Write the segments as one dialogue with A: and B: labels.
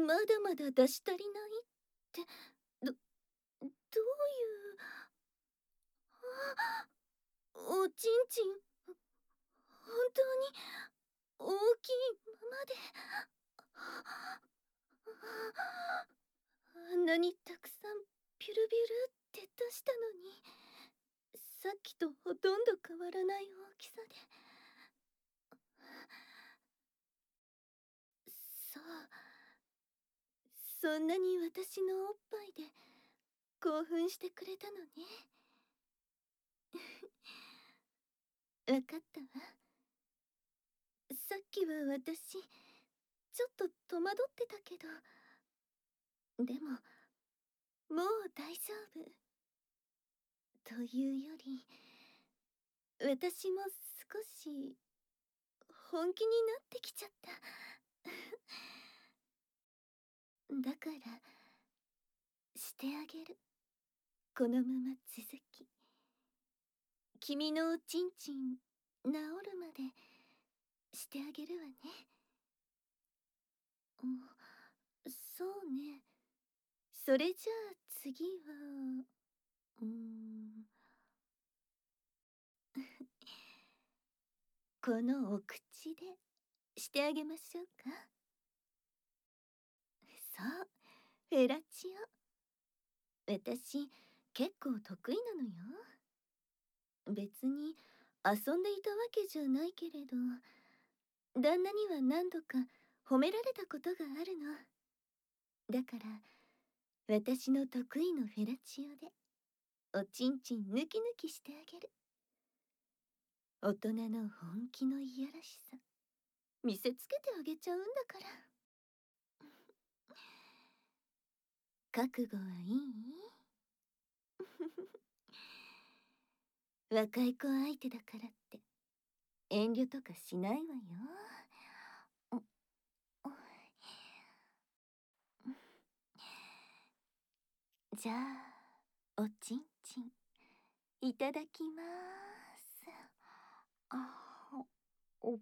A: まだまだ出し足りないって、どういう。おちんちん、本当に大きいままで。あんなにたくさんピュルビュルって出したのに、さっきとほとんど変わらない大きさで。そう、そんなに私のおっぱいで興奮してくれたのね。わかったわ。さっきは私ちょっと戸惑ってたけど、でももう大丈夫。というより、私も少し本気になってきちゃった。だからしてあげる。このまま続き、君のおちんちん治るまでしてあげるわね。そうね。それじゃあ次は、このお口でしてあげましょうか。そう、フェラチオ。私結構得意なのよ。別に遊んでいたわけじゃないけれど、旦那には何度か褒められたことがあるの。だから私の得意のフェラチオでおちんちんヌキヌキしてあげる。大人の本気のいやらしさ見せつけてあげちゃうんだから。覚悟はいい？若い子相手だからって遠慮とかしないわよ。じゃあおちんちんいただきます。お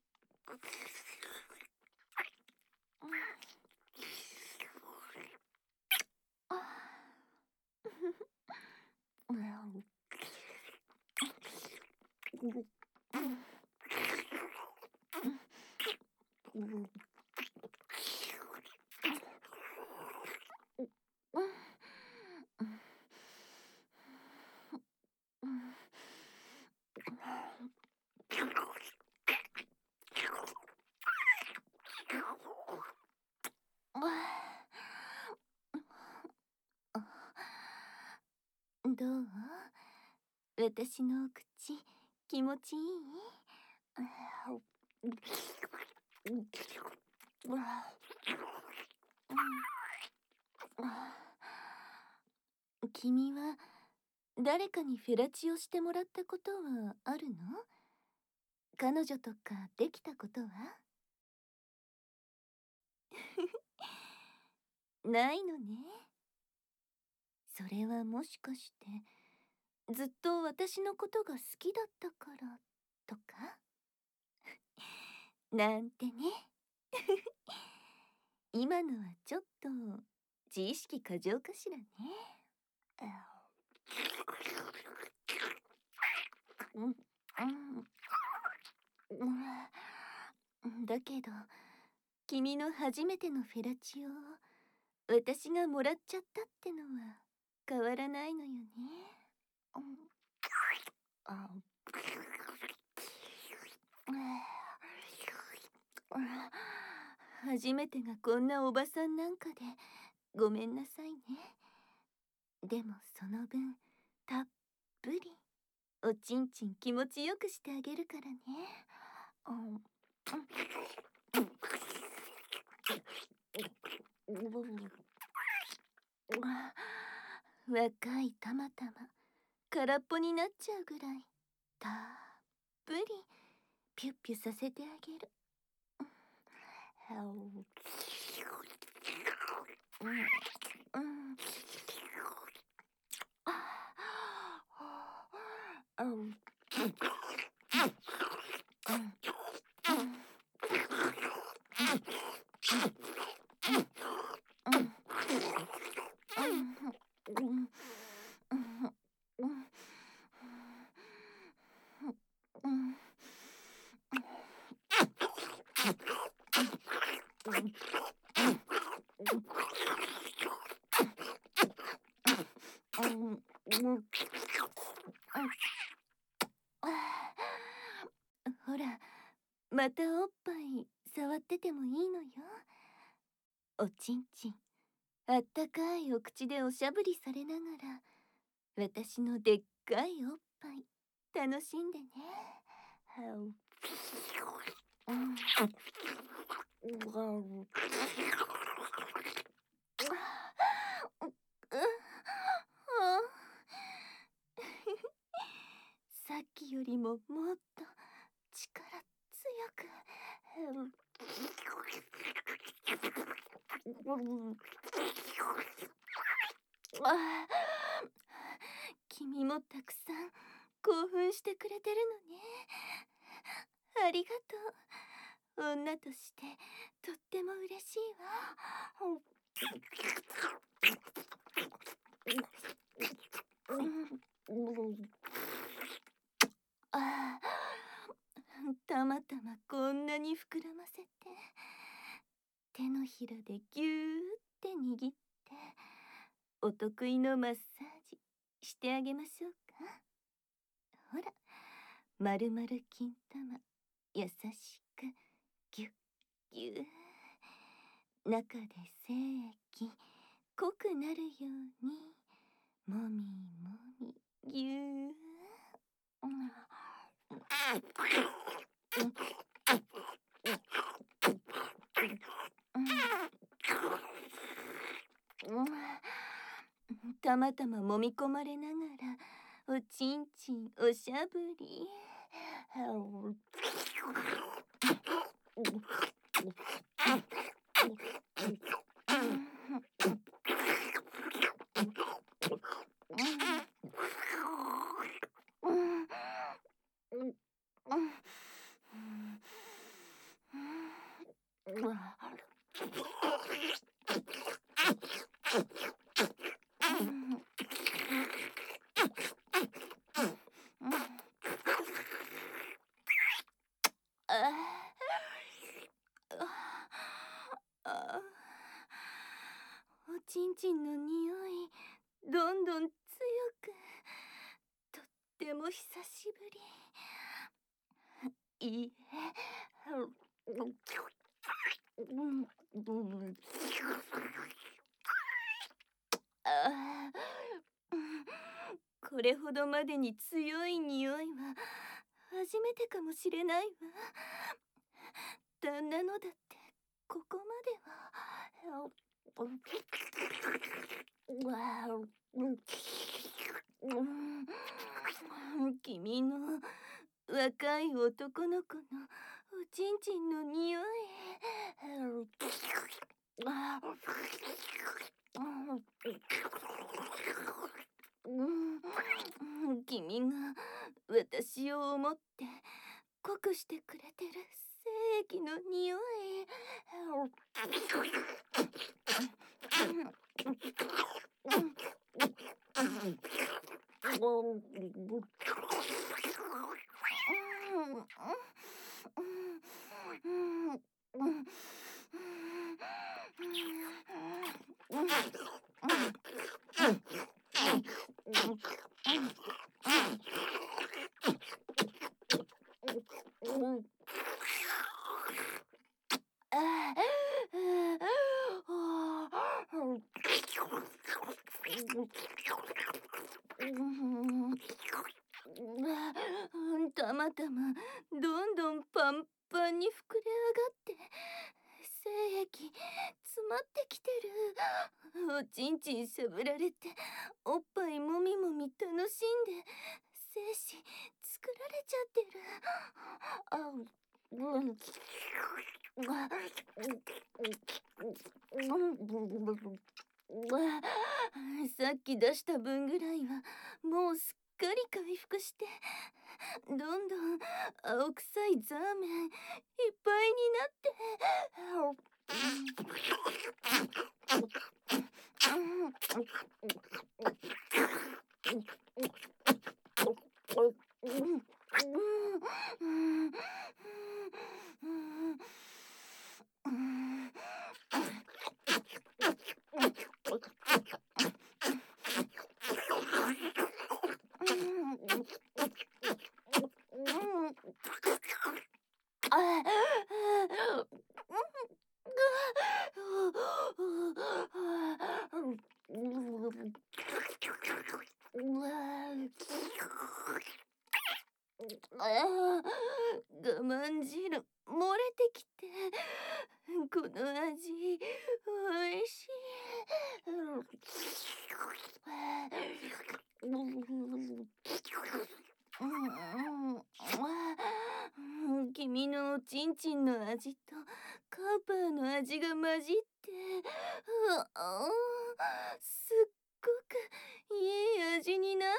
A: どう？私のお口気持ちいい？君は誰かにフェラチオしてもらったことはあるの？彼女とかできたことは？ないのね。それはもしかしてずっと私のことが好きだったからとかなんてね。今のはちょっと自意識過剰かしらね。だけど君の初めてのフェラチオを私がもらっちゃったってのは変わらないのよね。初めてがこんなおばさんなんかでごめんなさいね。でもその分たっぷりおちんちん気持ちよくしてあげるからね。若いたまたま空っぽになっちゃうぐらいたっぷりピュッピュさせてあげる。 ほら、またおっぱい触っててもいいのよ。おちんちん、あったかいお口でおしゃぶりされながら、私のでっかいおっぱい楽しんでね。さっきよりももっと力強く。君もたくさん興奮してくれてるのね。ありがとう。女としてとっても嬉しいわ。たまたまこんなに膨らませて、手のひらでぎゅーって握って、お得意のマッサージしてあげましょうか。ほら、まるまる金玉、優しくぎゅっぎゅー、中で精液濃くなるようにもみもみぎゅー。たまたま揉み込まれながらおちんちんおしゃぶり。おちんちんの匂いどんどん強く、とっても久しぶり。いいえ、これほどまでに強い匂いは初めてかもしれないわ。旦那のだってここまでは。君の若い男の子のおちんちんの匂い。君が私を思って濃くしてくれてる精液の匂い。たまたまどんどんパンパンに膨れ上がって精液詰まってきてる。おちんちんしゃぶられておっぱいもみもみ楽しんで精子作られちゃってる。さっき出した分ぐらいはもうすっかり回復して、どんどん青臭いザーメンいっぱいになって。 味、おいしい。君のおちんちんの味とカウパーの味が混じって、すっごくいい味になって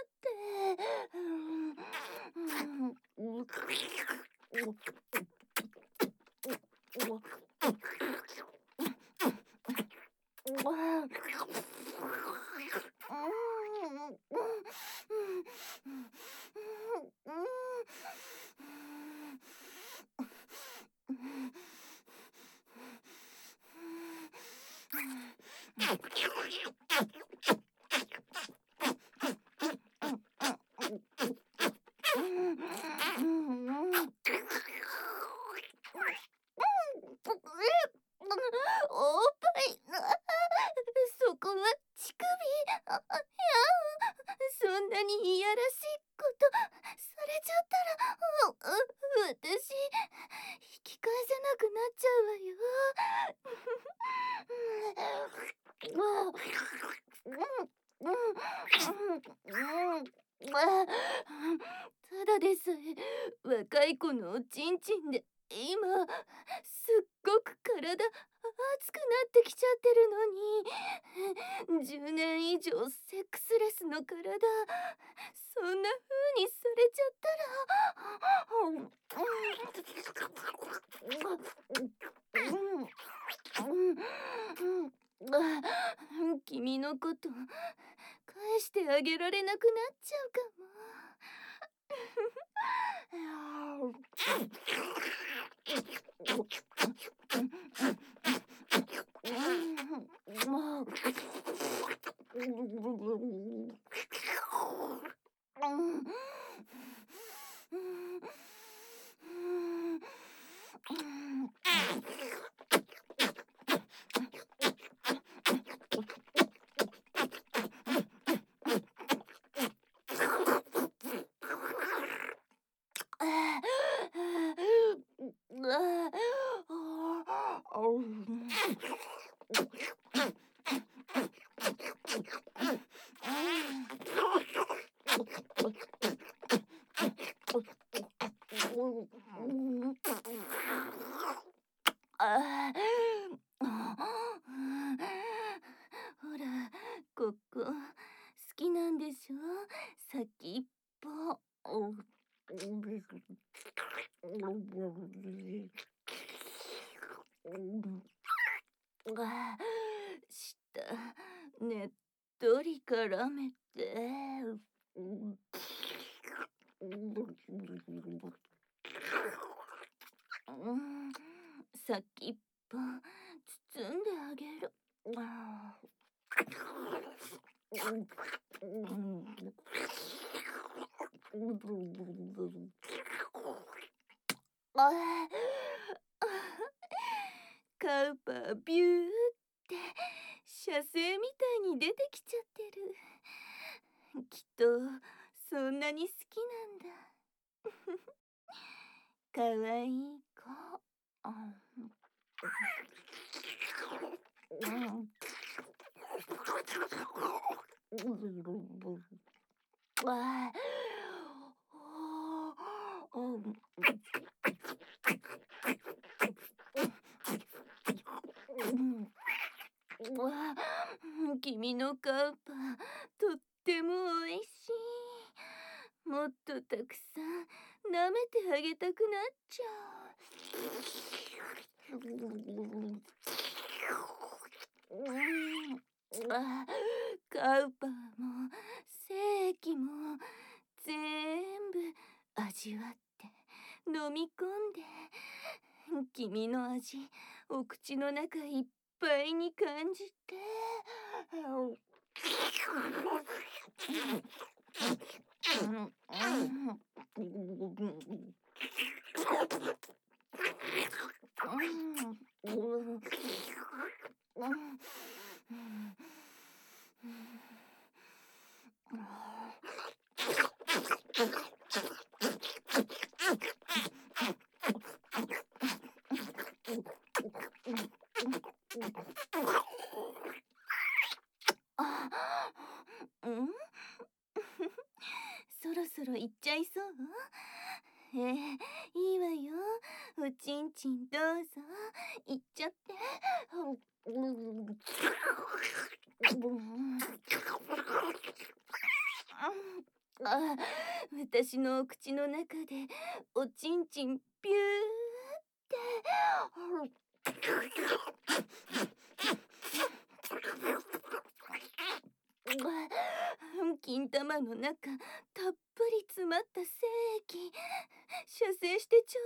A: おっぱい、そこは乳首。そんなにいやらしいことされちゃったら、私引き返せなくなっちゃうわよ。ただでさえ若い子のおちんちんで今すっごく体熱くなってきちゃってるのに、10年以上セックスレスの体、そんな風にされちゃったら、君のこと返してあげられなくなっちゃうかも。ほら、ここ好きなんでしょ、先っぽ。下ねっとり絡めて。先っぽ包んであげる。カウパービューって射精みたいに出てきちゃってる。きっとそんなに好きなんだ。かわいい子。君のカウパーとってもおいしい。もっとたくさん舐めてあげたくなっちゃう。カウパーも精液も全部味わって飲み込んで、君の味お口の中いっぱいに感じて。 ねえ、いいわよ。おちんちんどうぞ。いっちゃって。あ、私のお口の中でおちんちんピューって金玉の中たっぷり詰まった精液射精してちょ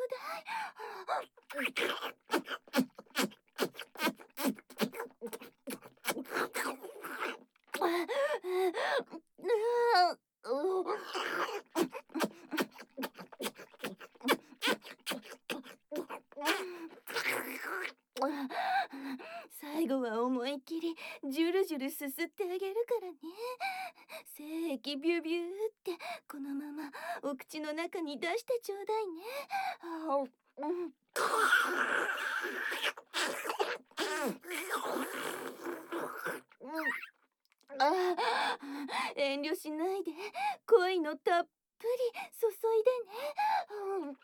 A: うだい。最後は思いっきりジュルジュルすすってあげるからね。精液ビュビューってこのままお口の中に出してちょうだいね。遠慮しないで恋のたっぷり注いでね。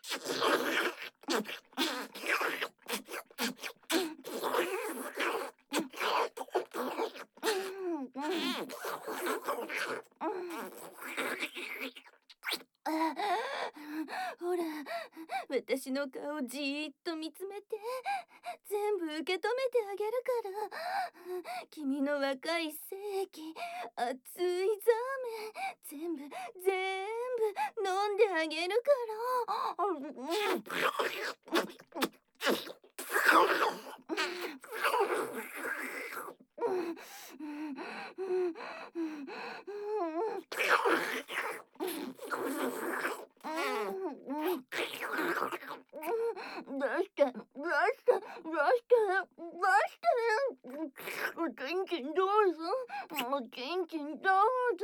A: ほら、私の顔じーっと見つめて、全部受け止めてあげるから。君の若い精液、熱いザーメン、全部飲んであげるからおちんちんどうぞ。おちんちんどうぞ。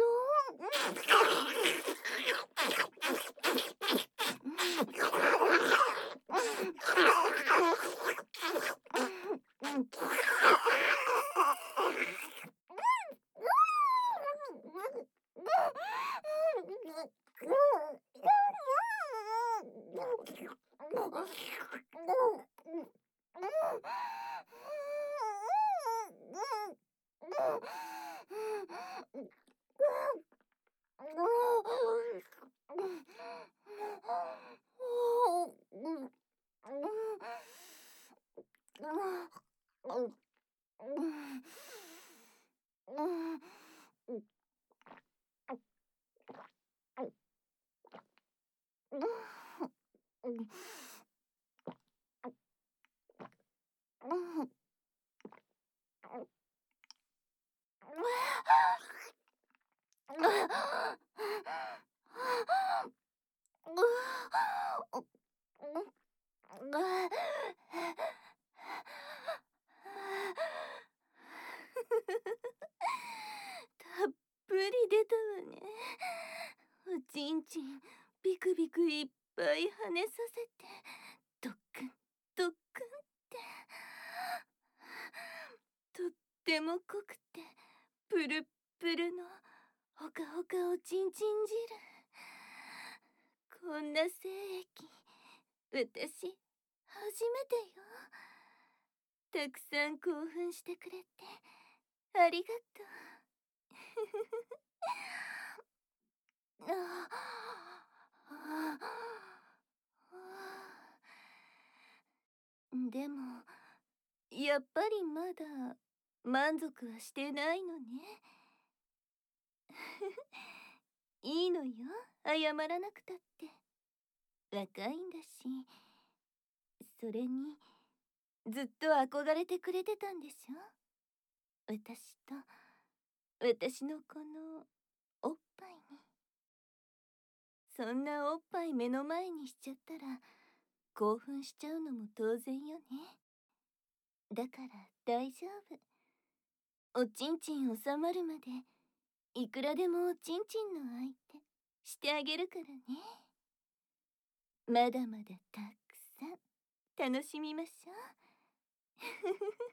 A: たっぷり出たわね。おちんちんビクビクいっぱい跳ねさせてドックンドックンってとっても濃くてプルップルのほかほかおちんちん汁。こんな精液私初めてよ。たくさん興奮してくれてありがとう。でもやっぱりまだ満足はしてないのね。いいのよ、謝らなくたって。若いんだし。それにずっと憧れてくれてたんでしょ、私と私のこのおっぱいに。そんなおっぱい目の前にしちゃったら興奮しちゃうのも当然よね。だから大丈夫。おちんちん収まるまでいくらでもおちんちんの相手してあげるからね。まだまだたくさん楽しみましょう。